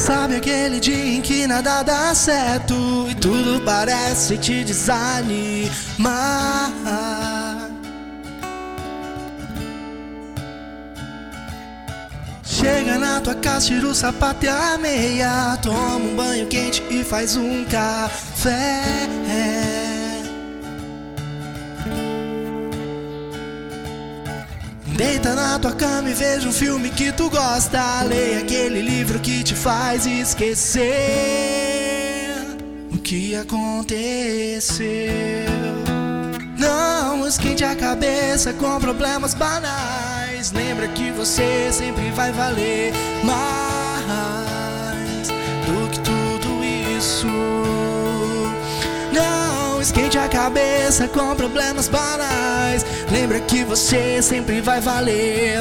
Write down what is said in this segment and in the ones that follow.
Sabe aquele dia em que nada dá certo e tudo parece te desanimar? Chega na tua casa, tira o sapato e a meia, toma um banho quente e faz um café. Deita na tua cama e veja um filme que tu gosta. Leia aquele livro que te faz esquecer o que aconteceu. Não esquente a cabeça com problemas banais. Lembra que você sempre vai valer mais do que tudo isso. Não esquente a cabeça com problemas banais. Lembra que você sempre vai valer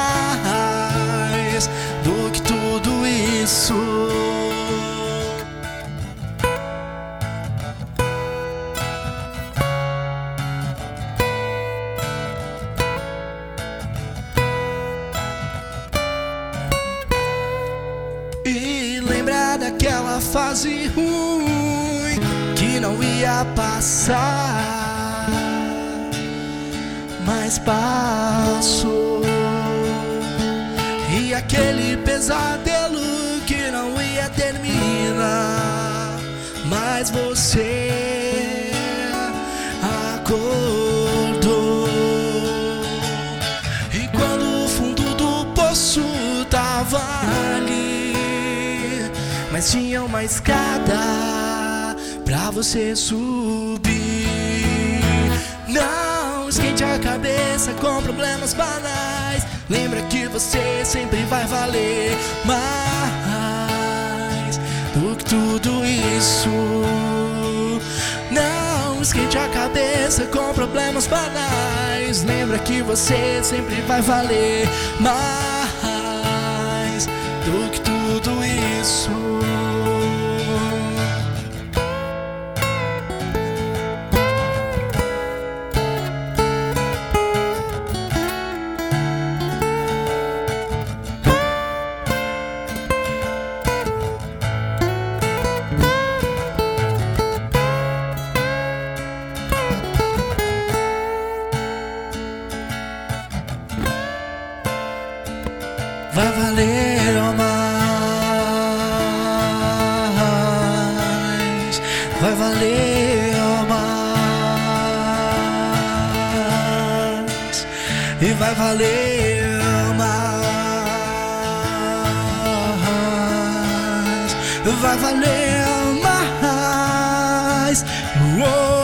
mais do que tudo isso. E lembrar daquela fase ruim que não ia passar, mas passou. E aquele pesadelo que não ia terminar, mas você acordou. E quando o fundo do poço tava ali, mas tinha uma escada pra você subir. Não esquente a cabeça com problemas banais. Lembra que você sempre vai valer mais do que tudo isso. Não esquente a cabeça com problemas banais. Lembra que você sempre vai valer mais do que tudo isso. Vai valer mais, vai valer mais, e vai valer mais, vai valer mais. Uou.